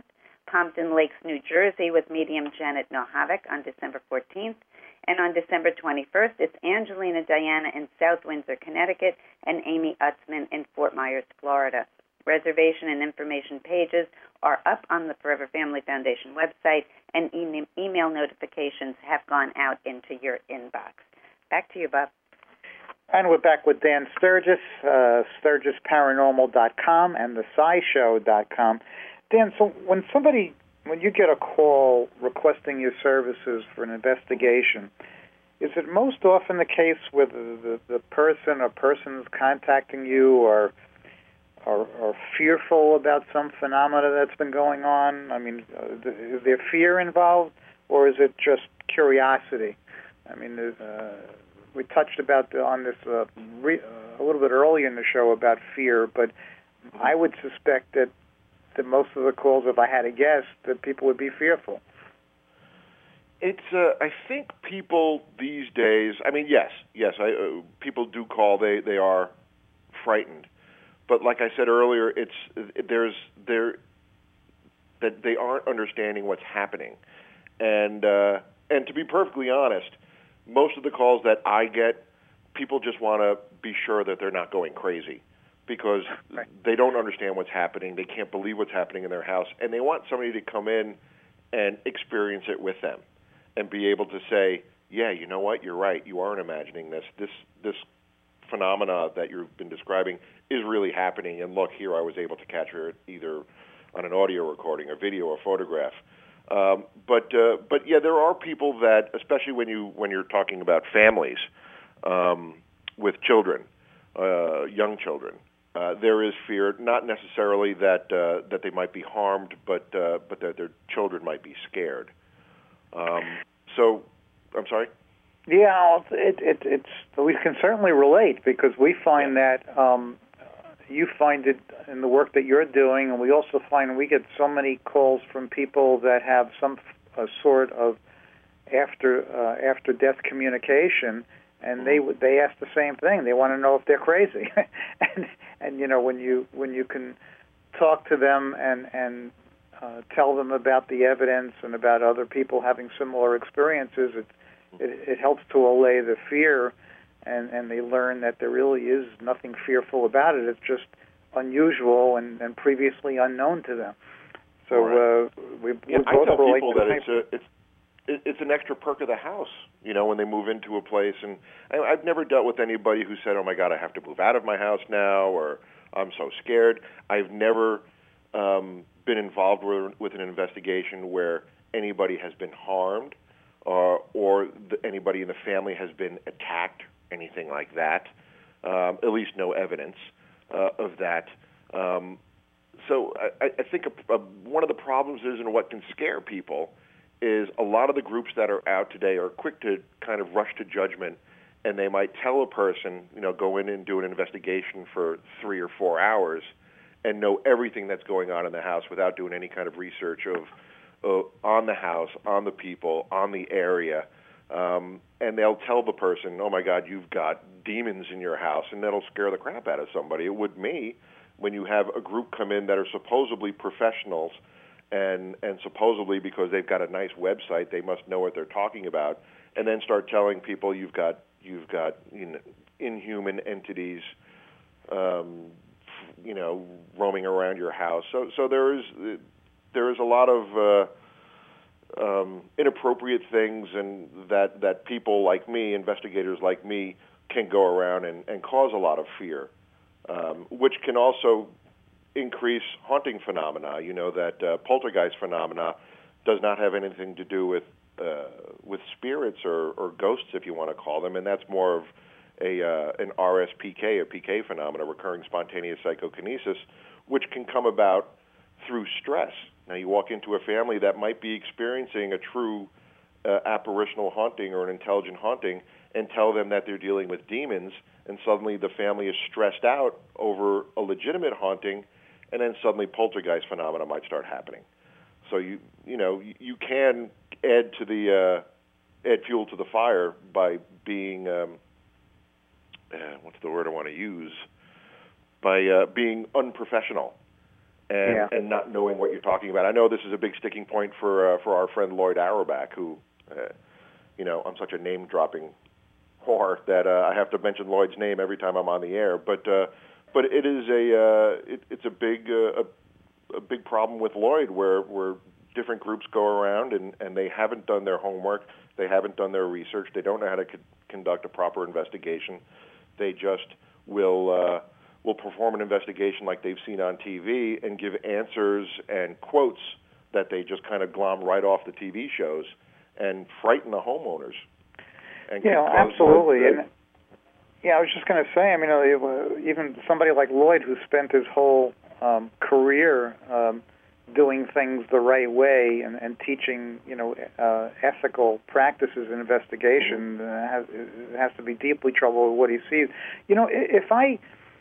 Pompton Lakes, New Jersey, with medium Janet Nohavik on December fourteenth. And on December twenty-first, it's Angelina Diana in South Windsor, Connecticut, and Amy Utzman in Fort Myers, Florida. Reservation and information pages are up on the Forever Family Foundation website, and e- email notifications have gone out into your inbox. Back to you, Bob. And we're back with Dan Sturgis, uh, Sturgis Paranormal dot com and the sci show dot com. Dan, so when somebody, when you get a call requesting your services for an investigation, is it most often the case where the, the, the person or persons contacting you are, are are fearful about some phenomena that's been going on? I mean, uh, is there fear involved, or is it just curiosity? I mean, uh, we touched about the, on this uh, re, uh, a little bit earlier in the show about fear, but I would suspect that that most of the calls, if I had to guess, that people would be fearful. It's, uh, I think people these days, I mean, yes, yes, I, uh, people do call, they, they are frightened. But like I said earlier, it's, there's, there, that they aren't understanding what's happening. And, uh, and to be perfectly honest, most of the calls that I get, people just want to be sure that they're not going crazy, because right. they don't understand what's happening. They can't believe what's happening in their house, and they want somebody to come in and experience it with them and be able to say, yeah, you know what, you're right, you aren't imagining this. This this phenomena that you've been describing is really happening, and look, here I was able to capture it either on an audio recording, a video, or photograph. Um, but uh, but yeah, there are people that, especially when you when you're talking about families um, with children, uh, young children, uh, there is fear. Not necessarily that uh, that they might be harmed, but uh, but that their children might be scared. Um, so, I'm sorry. Yeah, it, it, it's we can certainly relate, because we find yeah. that um, you find it in the work that you're doing, and we also find we get so many calls from people that have some uh, sort of after uh, after death communication, and they they ask the same thing. They want to know if they're crazy, and and you know when you when you can talk to them and and uh, tell them about the evidence and about other people having similar experiences, it it, it helps to allay the fear. And, and they learn that there really is nothing fearful about it. It's just unusual and, and previously unknown to them. So right. uh, we, yeah, we I both tell relate people to that the it's a, it's it's an extra perk of the house, you know, when they move into a place. And I, I've never dealt with anybody who said, "Oh my God, I have to move out of my house now," or "I'm so scared." I've never um, been involved with, with an investigation where anybody has been harmed, or or the, anybody in the family has been attacked. Anything like that, um, at least no evidence uh, of that. Um, so I, I think a, a, one of the problems is, and what can scare people, is a lot of the groups that are out today are quick to kind of rush to judgment, and they might tell a person, you know, go in and do an investigation for three or four hours and know everything that's going on in the house without doing any kind of research of uh, on the house, on the people, on the area. Um, and they'll tell the person, "Oh my God, you've got demons in your house," and that'll scare the crap out of somebody. It would me when you have a group come in that are supposedly professionals, and and supposedly because they've got a nice website, they must know what they're talking about, and then start telling people you've got you've got you know, inhuman entities, um, you know, roaming around your house. So so there is there is a lot of uh, Um, inappropriate things, and that, that people like me, investigators like me, can go around and, and cause a lot of fear, um, which can also increase haunting phenomena. You know, that uh, poltergeist phenomena does not have anything to do with uh, with spirits or, or ghosts, if you want to call them, and that's more of a uh, an R S P K, a P K phenomena, recurring spontaneous psychokinesis, which can come about through stress. Now, you walk into a family that might be experiencing a true uh, apparitional haunting or an intelligent haunting, and tell them that they're dealing with demons, and suddenly the family is stressed out over a legitimate haunting, and then suddenly poltergeist phenomena might start happening. So you you know you, you can add to the uh, add fuel to the fire by being um, uh, what's the word I want to use? By uh, being unprofessional. and yeah. and not knowing what you're talking about. I know this is a big sticking point for uh, for our friend Lloyd Auerbach, who, uh, you know, I'm such a name dropping whore that uh, I have to mention Lloyd's name every time I'm on the air. But uh, but it is a uh, it, it's a big uh, a, a big problem with Lloyd, where where different groups go around and, and they haven't done their homework, they haven't done their research, they don't know how to co- conduct a proper investigation. They just will uh, will perform an investigation like they've seen on T V and give answers and quotes that they just kind of glom right off the T V shows and frighten the homeowners. And you know, absolutely. And, yeah, I was just going to say, I mean, uh, even somebody like Lloyd, who spent his whole um, career um, doing things the right way and, and teaching, you know, uh, ethical practices in investigation, uh, has, has to be deeply troubled with what he sees. You know, if I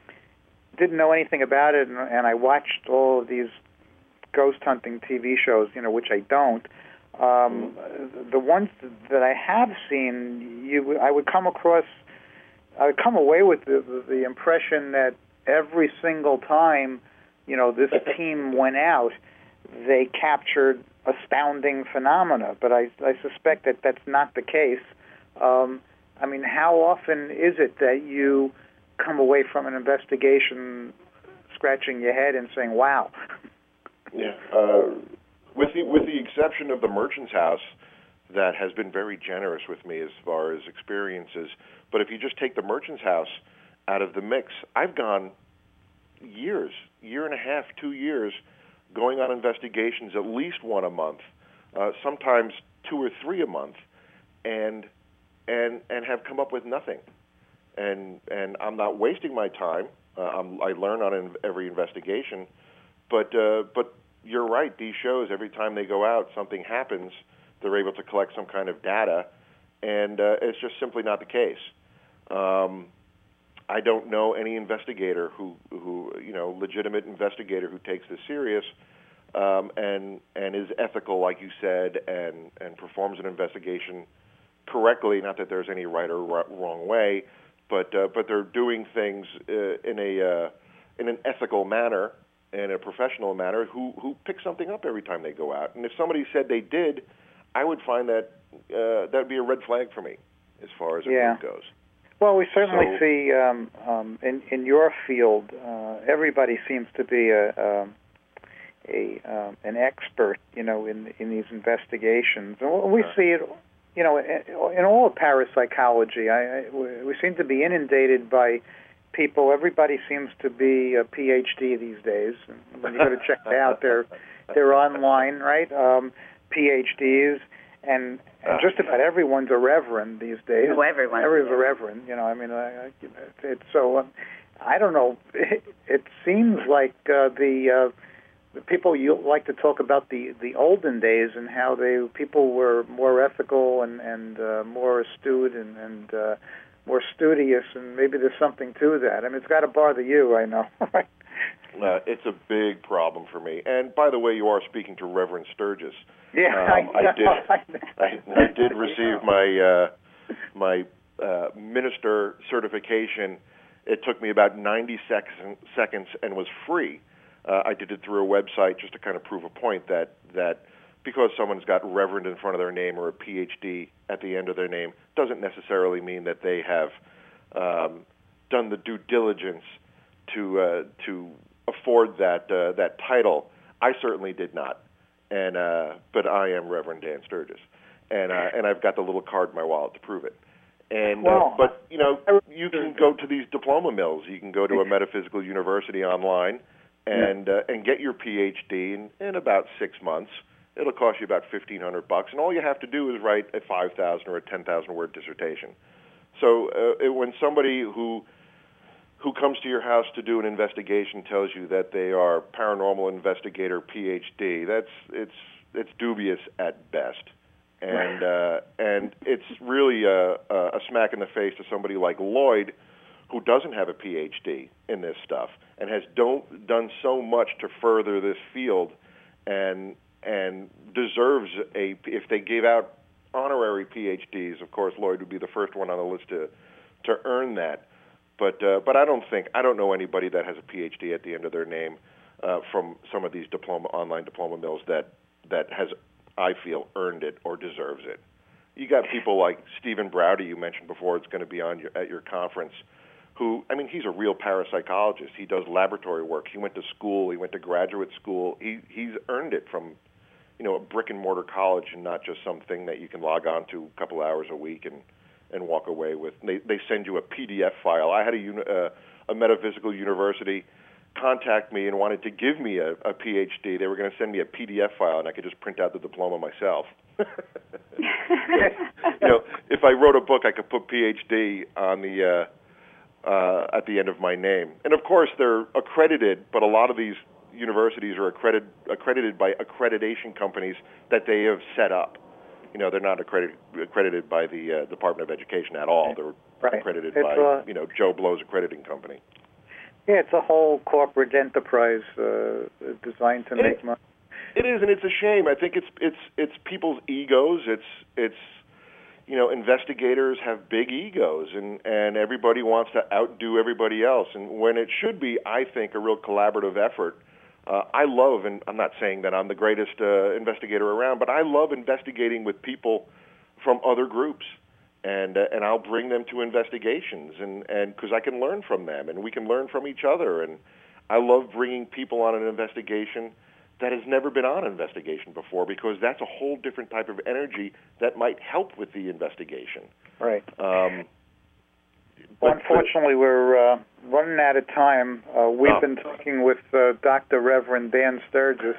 didn't know anything about it and, and I watched all of these ghost hunting T V shows, you know, which I don't, um, the ones that I have seen, you, I would come across, I would come away with the, the impression that every single time, you know, this team went out, they captured astounding phenomena, but I, I suspect that that's not the case. Um, I mean, how often is it that you come away from an investigation scratching your head and saying, wow? Yeah. Uh, with the with the exception of the Merchant's House, that has been very generous with me as far as experiences, but if you just take the Merchant's House out of the mix, I've gone years, year and a half, two years, going on investigations, at least one a month, uh, sometimes two or three a month, and and and have come up with nothing. And and I'm not wasting my time. Uh, I'm, I learn on in, every investigation, but uh, but you're right. These shows, every time they go out, something happens. They're able to collect some kind of data, and uh, it's just simply not the case. Um, I don't know any investigator who, who, you know, legitimate investigator who takes this serious um, and and is ethical, like you said, and, and performs an investigation correctly. Not that there's any right or wrong way, but uh, but they're doing things uh, in a uh, in an ethical manner, in a professional manner. Who who pick something up every time they go out. And if somebody said they did, I would find that uh, that would be a red flag for me as far as a yeah. group goes. Well, we certainly so, see um, um, in in your field, uh, everybody seems to be a, um, a um, an expert, you know, in in these investigations. And we see it, you know, in all of parapsychology. I, I, we seem to be inundated by people. Everybody seems to be a P H D these days. When you go to check it out, they're they're online, right? Um, P H Ds. And, and just about everyone's a reverend these days. Oh, everyone. Everyone's a reverend. You know, I mean, I, I, it's so. Um, I don't know. It, it seems like uh, the uh, the people you like to talk about the, the olden days and how they people were more ethical and and uh, more astute and and uh, more studious, and maybe there's something to that. I mean, it's got to bother you, I know. Right? Uh, it's a big problem for me. And by the way, you are speaking to Reverend Sturgis. Yeah, um, I, I did. I, I did receive my uh, my uh, minister certification. It took me about ninety sec- seconds and was free. Uh, I did it through a website just to kind of prove a point that that because someone's got Reverend in front of their name or a P H D at the end of their name doesn't necessarily mean that they have um, done the due diligence to uh, to afford that uh, that title. I certainly did not. And uh, but I am Reverend Dan Sturgis, and uh, and I've got the little card in my wallet to prove it. And well, uh, but you know, you can go to these diploma mills. You can go to a metaphysical university online and uh, and get your P H D in, in about six months. It'll cost you about fifteen hundred bucks, and all you have to do is write a five thousand or a ten thousand word dissertation. So uh, it, when somebody who who comes to your house to do an investigation tells you that they are paranormal investigator P H D, that's it's it's dubious at best, and uh, and it's really a, a smack in the face to somebody like Lloyd, who doesn't have a P H D in this stuff and has don't done so much to further this field, and and deserves a. If they gave out honorary P H Ds, of course Lloyd would be the first one on the list to to earn that. But uh, but I don't think I don't know anybody that has a P H D at the end of their name uh, from some of these diploma online diploma mills that that has, I feel, earned it or deserves it. You got people like Stephen Browdy, you mentioned before, it's going to be on your, at your conference, who, I mean, he's a real parapsychologist. He does laboratory work. He went to school. He went to graduate school. He he's earned it from, you know, a brick and mortar college and not just something that you can log on to a couple hours a week and, and walk away with. They they send you a P D F file. I had a uni, uh, a metaphysical university contact me and wanted to give me a, a P H D. They were going to send me a P D F file, and I could just print out the diploma myself. You know, if I wrote a book, I could put P H D on the uh, uh, at the end of my name. And of course, they're accredited, but a lot of these universities are accredited accredited by accreditation companies that they have set up. You know, they're not accredited accredited by the uh, Department of Education at all. They're right. accredited it's by a, you know Joe Blow's accrediting company. Yeah, it's a whole corporate enterprise uh, designed to it, make money. It is, and it's a shame. I think it's it's it's people's egos. It's it's you know investigators have big egos, and and everybody wants to outdo everybody else. And when it should be, I think, a real collaborative effort. Uh, I love, and I'm not saying that I'm the greatest uh, investigator around, but I love investigating with people from other groups. And uh, and I'll bring them to investigations, and and because I can learn from them, and we can learn from each other. And I love bringing people on an investigation that has never been on an investigation before, because that's a whole different type of energy that might help with the investigation. Right. Um, well, but, unfortunately, but, we're uh, running out of time. Uh, we've oh. been talking with uh, Doctor Reverend Dan Sturgis.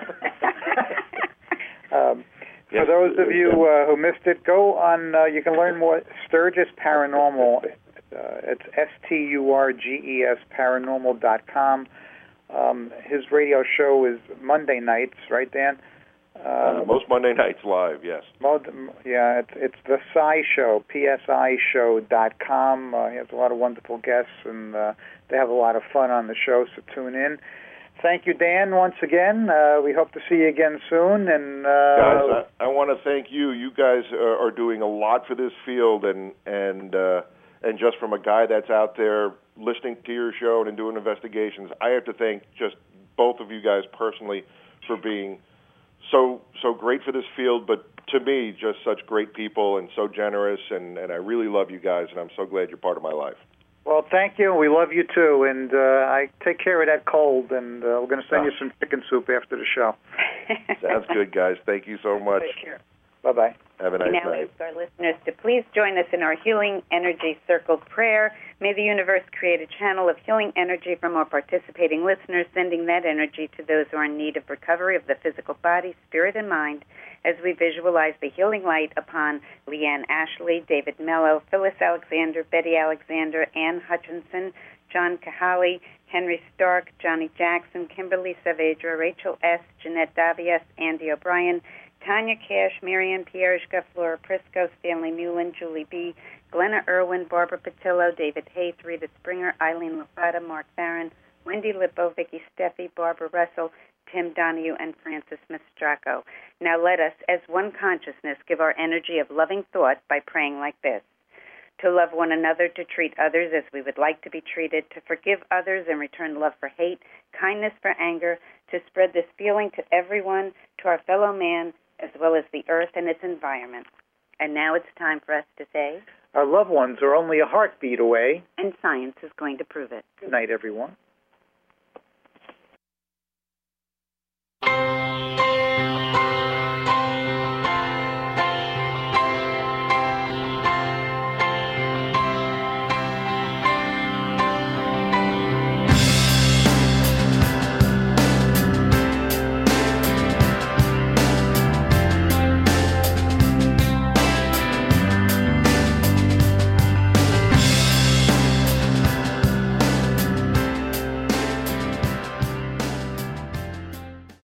um, For those of you uh, who missed it, go on, uh, you can learn more, Sturgis Paranormal. Uh, it's S T U R G E S paranormal dot com. Um, his radio show is Monday nights, right, Dan? Um, uh, most Monday nights live, yes. Most, yeah, it's, it's the Psi Show, P S I show dot com. Uh, he has a lot of wonderful guests, and uh, they have a lot of fun on the show, so tune in. Thank you, Dan, once again. Uh, we hope to see you again soon. And uh, guys, I, I want to thank you. You guys are, are doing a lot for this field, and and uh, and just from a guy that's out there listening to your show and doing investigations, I have to thank just both of you guys personally for being so so great for this field, but to me, just such great people and so generous, and, and I really love you guys, and I'm so glad you're part of my life. Well, thank you. We love you, too. And uh, I take care of that cold, and uh, we're going to send oh. you some chicken soup after the show. Sounds good, guys. Thank you so much. Take care. Bye-bye. Have a nice now night. Now, our listeners to please join us in our Healing Energy Circle prayer. May the universe create a channel of healing energy from our participating listeners, sending that energy to those who are in need of recovery of the physical body, spirit, and mind, as we visualize the healing light upon Leanne Ashley, David Mello, Phyllis Alexander, Betty Alexander, Ann Hutchinson, John Kahali, Henry Stark, Johnny Jackson, Kimberly Saavedra, Rachel S., Jeanette Davies, Andy O'Brien, Tanya Cash, Marianne Pierzka, Flora Prisco, Stanley Newland, Julie B., Glenna Irwin, Barbara Patillo, David Hayes, Rita Springer, Eileen Lafata, Mark Farron, Wendy Lippo, Vicky Steffi, Barbara Russell, Tim Donahue, and Francis Mistraco. Now let us, as one consciousness, give our energy of loving thought by praying like this. To love one another, to treat others as we would like to be treated, to forgive others and return love for hate, kindness for anger, to spread this feeling to everyone, to our fellow man, as well as the earth and its environment. And now it's time for us to say, our loved ones are only a heartbeat away, and science is going to prove it. Good night, everyone.